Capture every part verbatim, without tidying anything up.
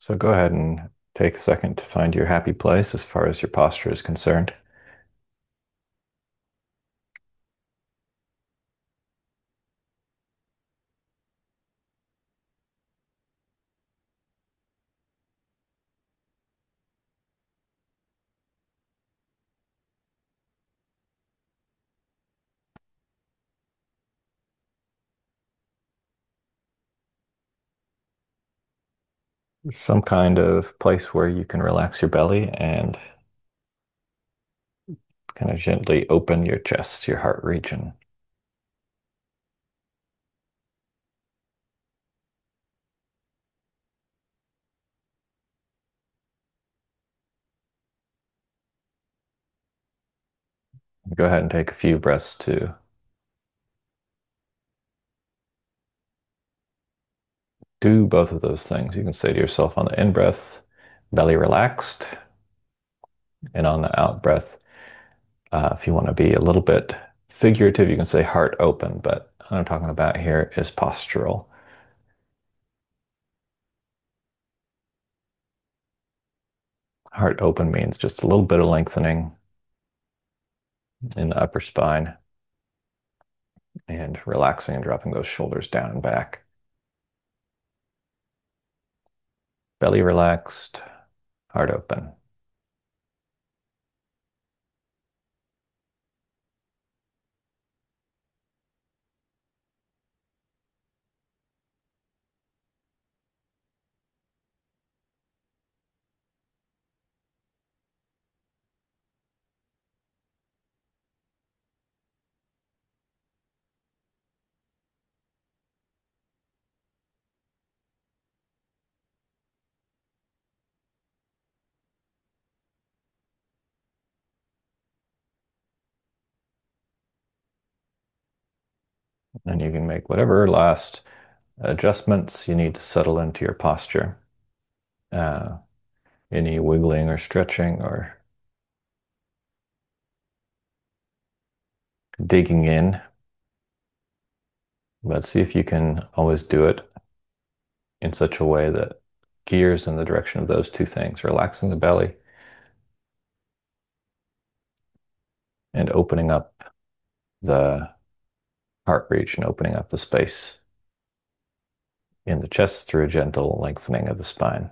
So go ahead and take a second to find your happy place as far as your posture is concerned. Some kind of place where you can relax your belly and kind of gently open your chest, your heart region. Go ahead and take a few breaths to do both of those things. You can say to yourself on the in breath, belly relaxed, and on the out breath, uh, if you want to be a little bit figurative, you can say heart open, but what I'm talking about here is postural. Heart open means just a little bit of lengthening in the upper spine and relaxing and dropping those shoulders down and back. Belly relaxed, heart open. And you can make whatever last adjustments you need to settle into your posture. Uh, any wiggling or stretching or digging in, but see if you can always do it in such a way that gears in the direction of those two things, relaxing the belly and opening up the heart region, opening up the space in the chest through a gentle lengthening of the spine.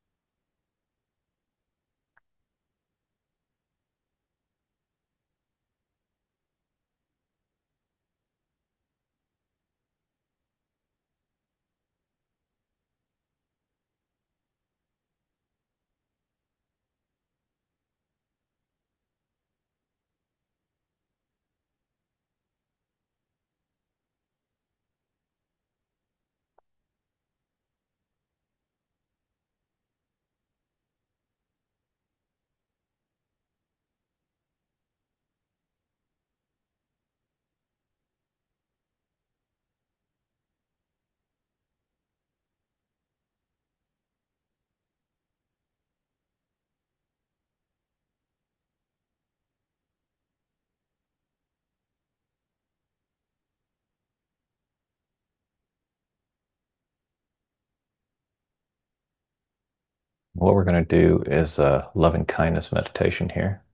What we're going to do is a loving kindness meditation here.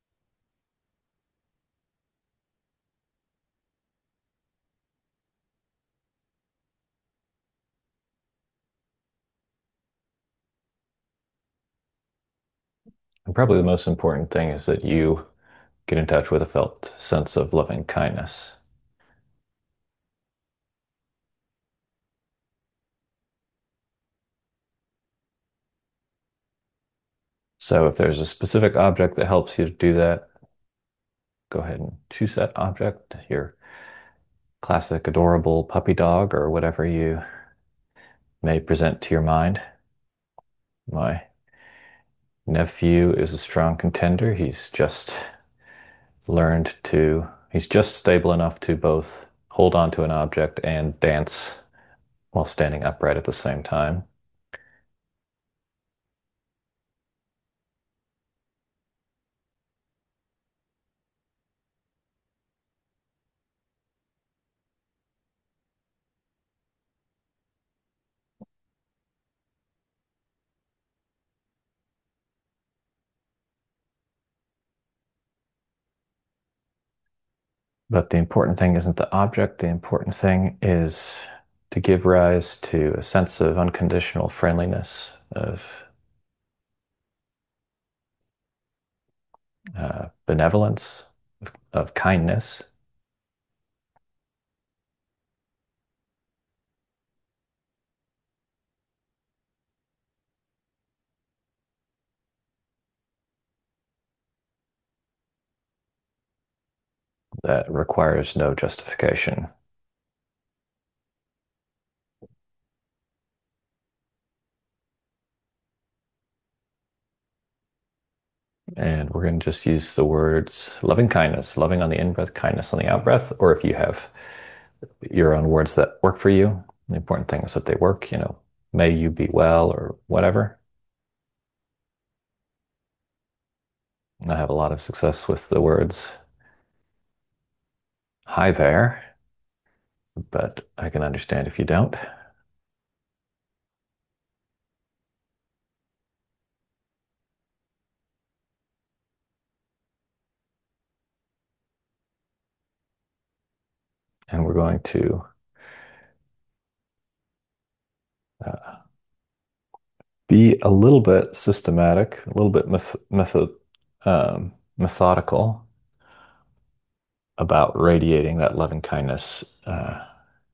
And probably the most important thing is that you get in touch with a felt sense of loving kindness. So if there's a specific object that helps you to do that, go ahead and choose that object, your classic adorable puppy dog or whatever you may present to your mind. My nephew is a strong contender. He's just learned to, he's just stable enough to both hold on to an object and dance while standing upright at the same time. But the important thing isn't the object. The important thing is to give rise to a sense of unconditional friendliness, of uh, benevolence, of, of kindness. That requires no justification. And we're going to just use the words loving kindness, loving on the in breath, kindness on the out breath. Or if you have your own words that work for you, the important thing is that they work, you know, may you be well or whatever. I have a lot of success with the words hi there, but I can understand if you don't. And we're going to uh, be a little bit systematic, a little bit meth method, um, methodical about radiating that loving kindness uh,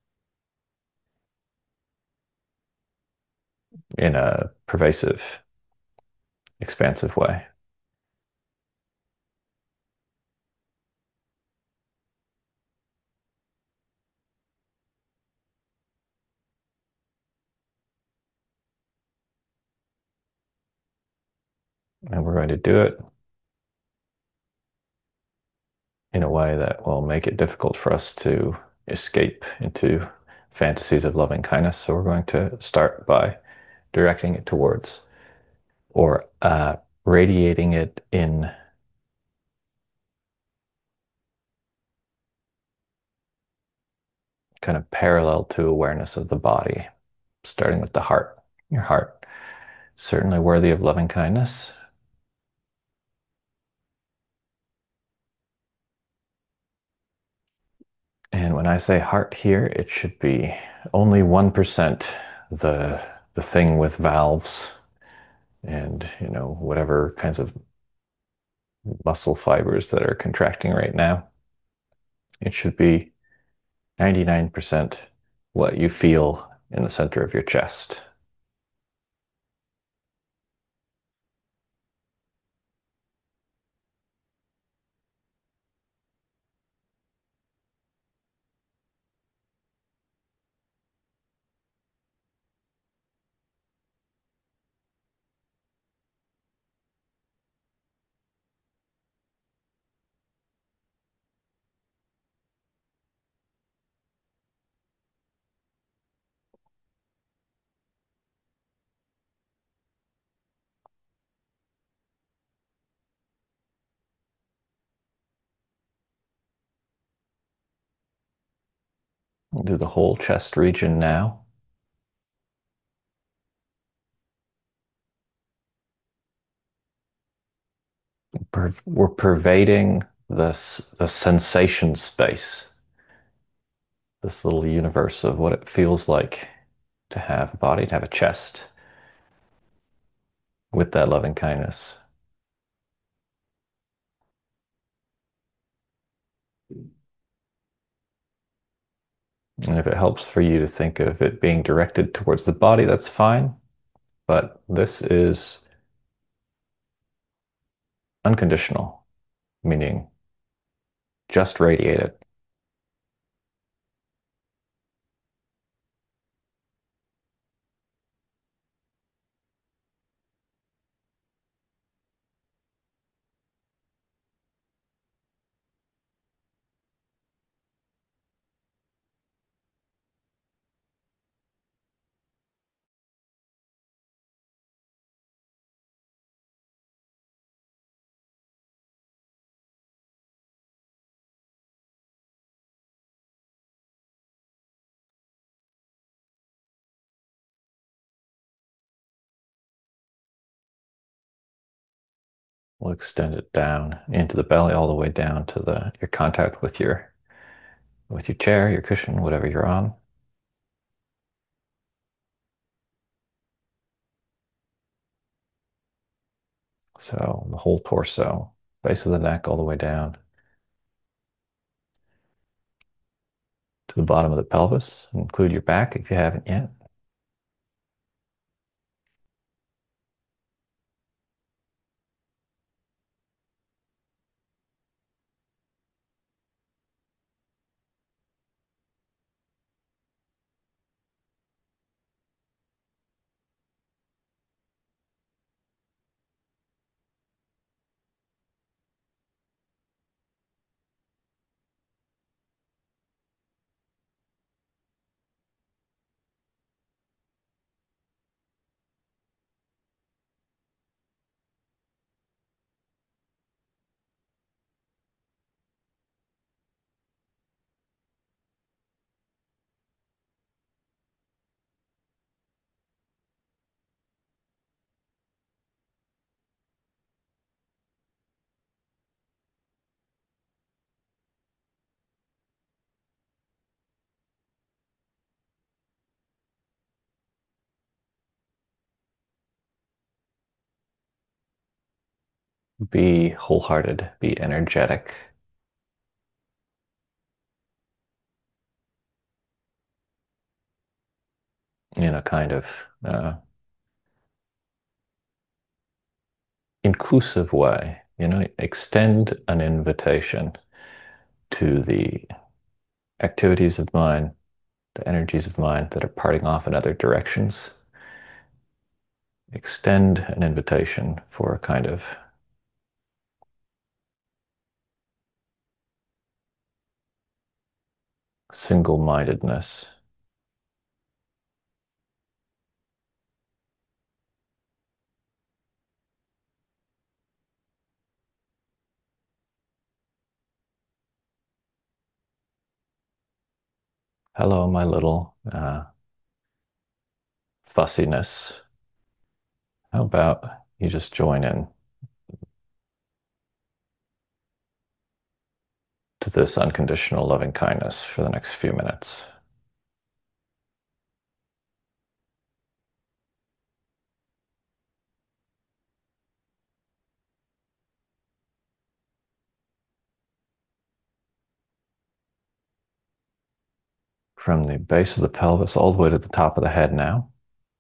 in a pervasive, expansive way. And we're going to do it in a way that will make it difficult for us to escape into fantasies of loving kindness. So we're going to start by directing it towards or uh, radiating it in kind of parallel to awareness of the body, starting with the heart. Your heart, certainly worthy of loving kindness. And when I say heart here, it should be only one percent the the thing with valves and, you know, whatever kinds of muscle fibers that are contracting right now. It should be ninety-nine percent what you feel in the center of your chest. We'll do the whole chest region now. We're pervading this the sensation space, this little universe of what it feels like to have a body, to have a chest with that loving kindness. And if it helps for you to think of it being directed towards the body, that's fine. But this is unconditional, meaning just radiate it. We'll extend it down into the belly all the way down to the your contact with your with your chair, your cushion, whatever you're on. So the whole torso, base of the neck all the way down to the bottom of the pelvis. Include your back if you haven't yet. Be wholehearted, be energetic in a kind of uh, inclusive way. You know, extend an invitation to the activities of mind, the energies of mind that are parting off in other directions. Extend an invitation for a kind of single-mindedness. Hello, my little uh, fussiness. How about you just join in to this unconditional loving kindness for the next few minutes? From the base of the pelvis all the way to the top of the head now.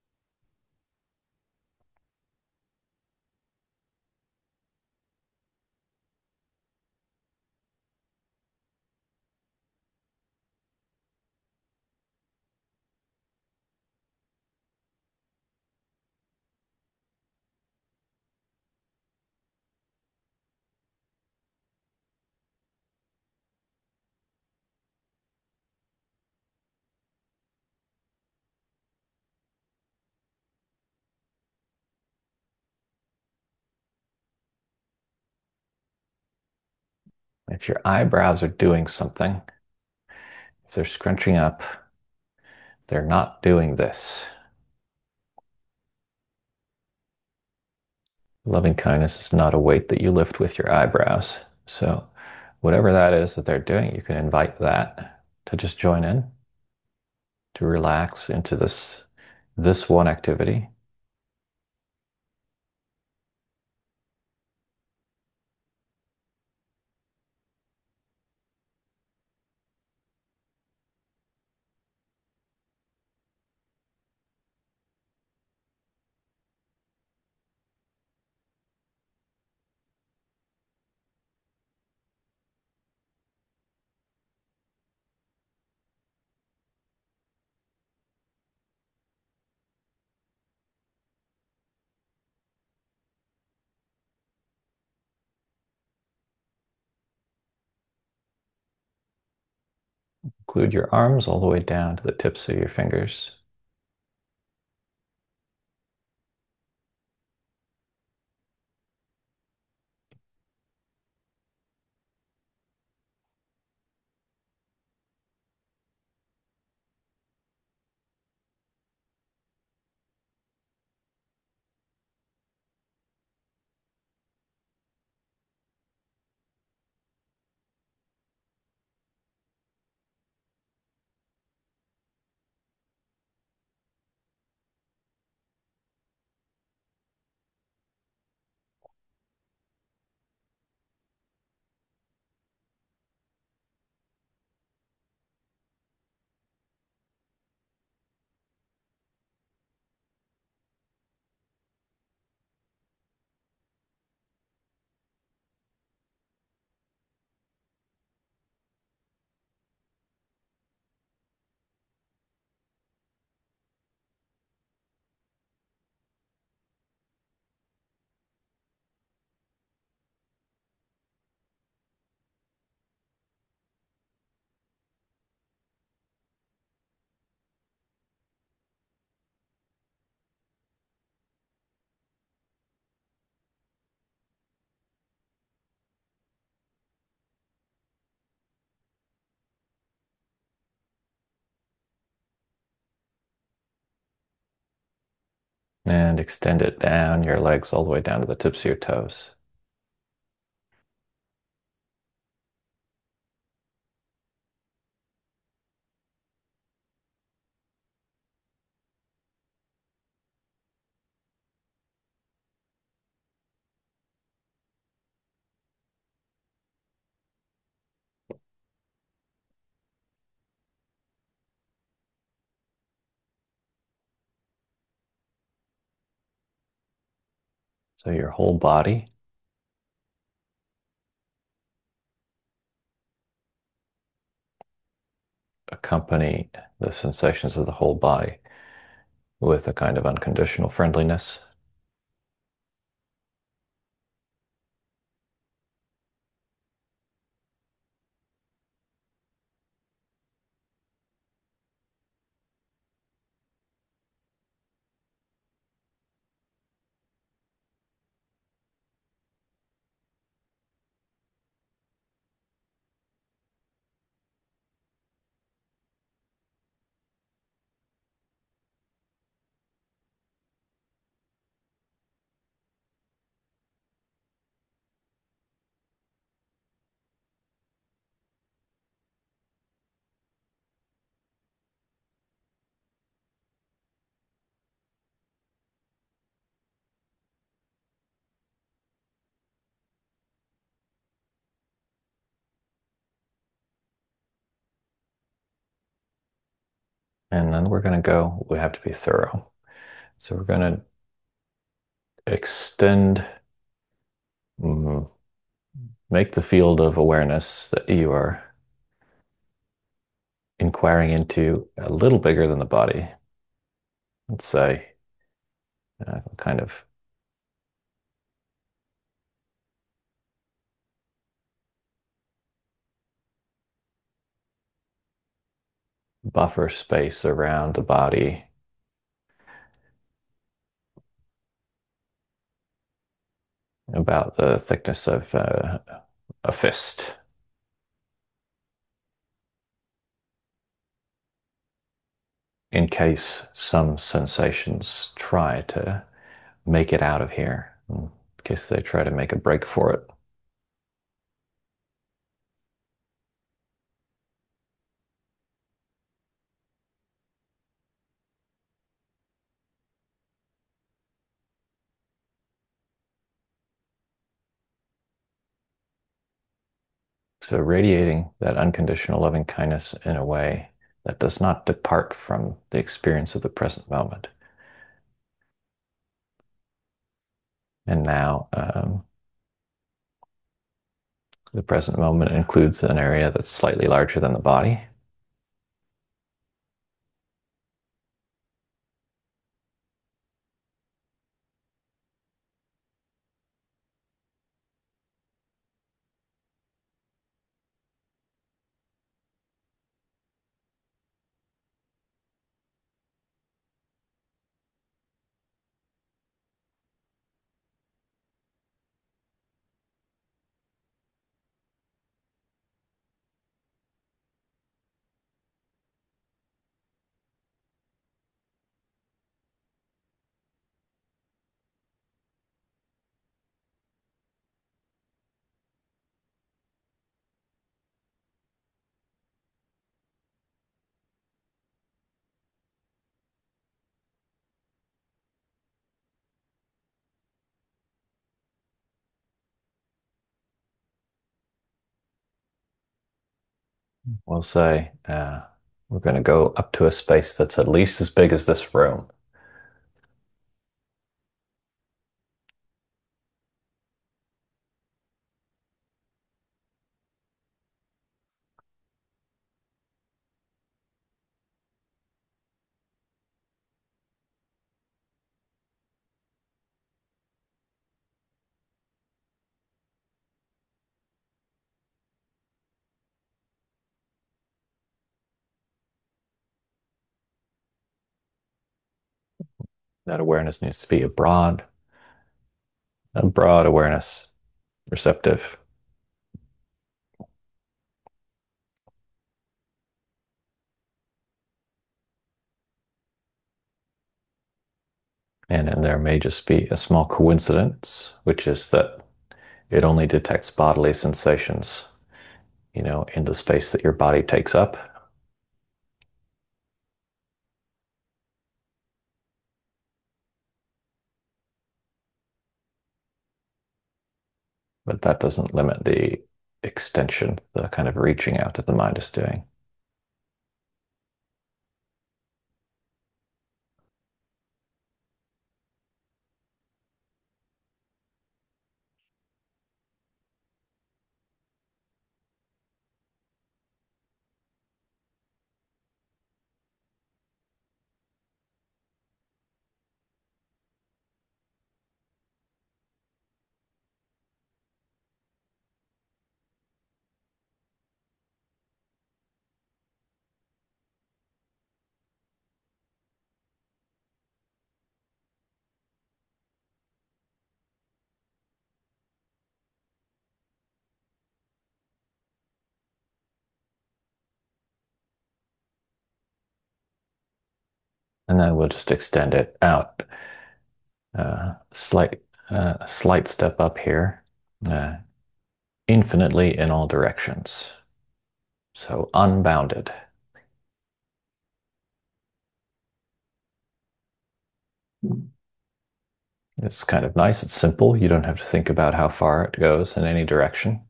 If your eyebrows are doing something, if they're scrunching up, they're not doing this. Loving kindness is not a weight that you lift with your eyebrows. So, whatever that is that they're doing, you can invite that to just join in, to relax into this this one activity. Include your arms all the way down to the tips of your fingers. And extend it down your legs all the way down to the tips of your toes. So your whole body, accompany the sensations of the whole body with a kind of unconditional friendliness. And then we're going to go, we have to be thorough. So we're going to extend, mm, make the field of awareness that you are inquiring into a little bigger than the body. Let's say, uh, kind of buffer space around the body, about the thickness of uh, a fist, in case some sensations try to make it out of here, in case they try to make a break for it. So radiating that unconditional loving kindness in a way that does not depart from the experience of the present moment. And now um, the present moment includes an area that's slightly larger than the body. We'll say uh, we're going to go up to a space that's at least as big as this room. That awareness needs to be a broad, a broad awareness, receptive. And then there may just be a small coincidence, which is that it only detects bodily sensations, you know, in the space that your body takes up. But that doesn't limit the extension, the kind of reaching out that the mind is doing. And then we'll just extend it out, uh, slight, uh, slight step up here, uh, infinitely in all directions. So unbounded. It's kind of nice. It's simple. You don't have to think about how far it goes in any direction.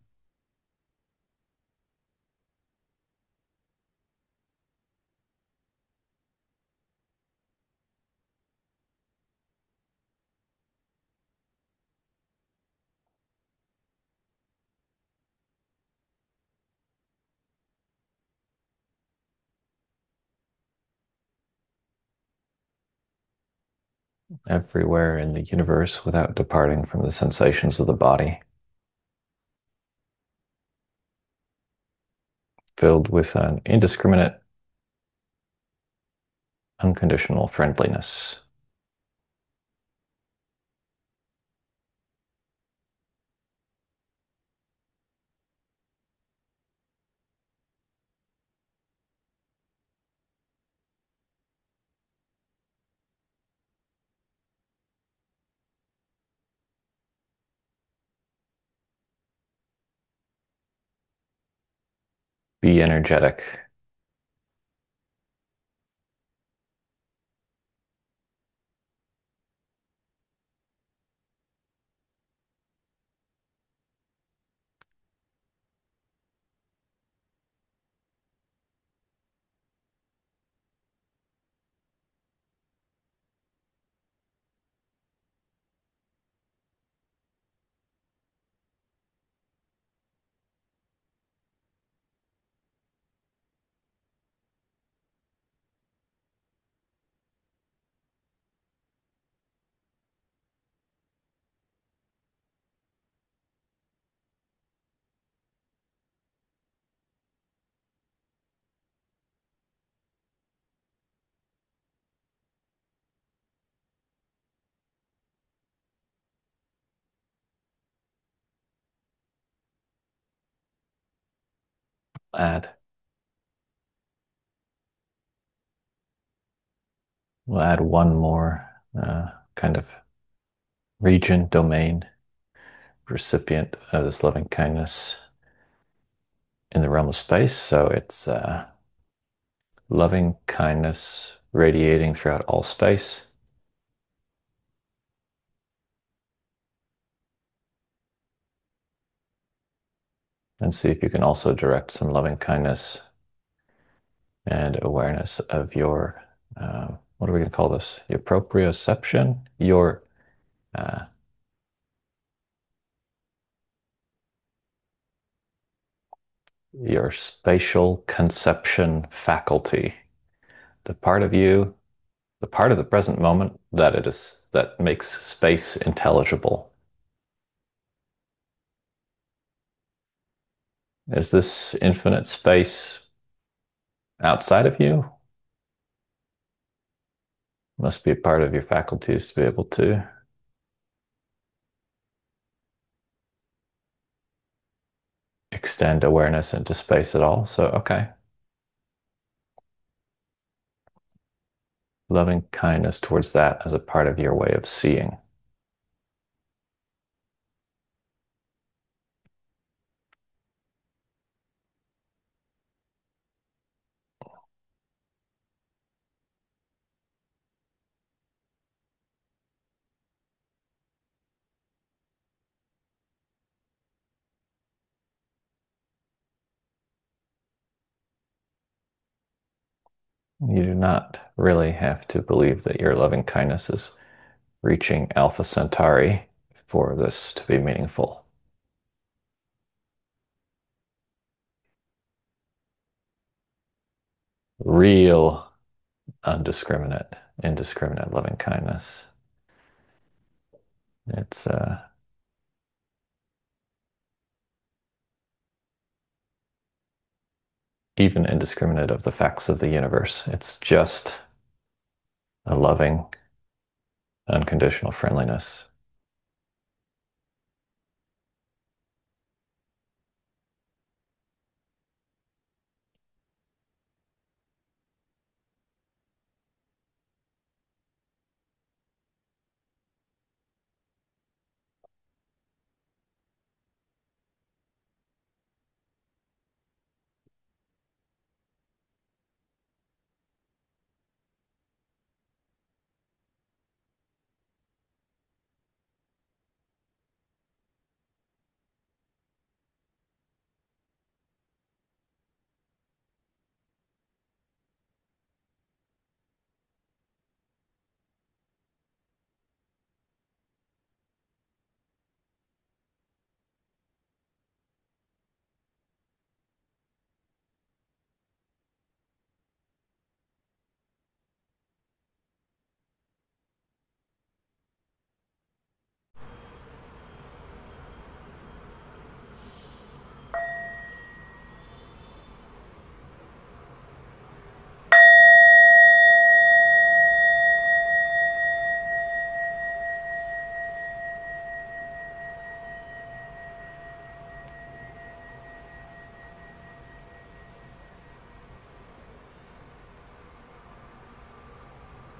Everywhere in the universe without departing from the sensations of the body, filled with an indiscriminate, unconditional friendliness. Be energetic. Add. We'll add one more uh, kind of region, domain, recipient of this loving kindness in the realm of space. So it's uh, loving kindness radiating throughout all space. And see if you can also direct some loving kindness and awareness of your, uh, what are we going to call this? Your proprioception, your, uh, your spatial conception faculty, the part of you, the part of the present moment that it is, that makes space intelligible. Is this infinite space outside of you? Must be a part of your faculties to be able to extend awareness into space at all. So, okay. loving kindness towards that as a part of your way of seeing. You do not really have to believe that your loving kindness is reaching Alpha Centauri for this to be meaningful. Real, undiscriminate, indiscriminate loving kindness. It's uh, even indiscriminate of the facts of the universe. It's just a loving, unconditional friendliness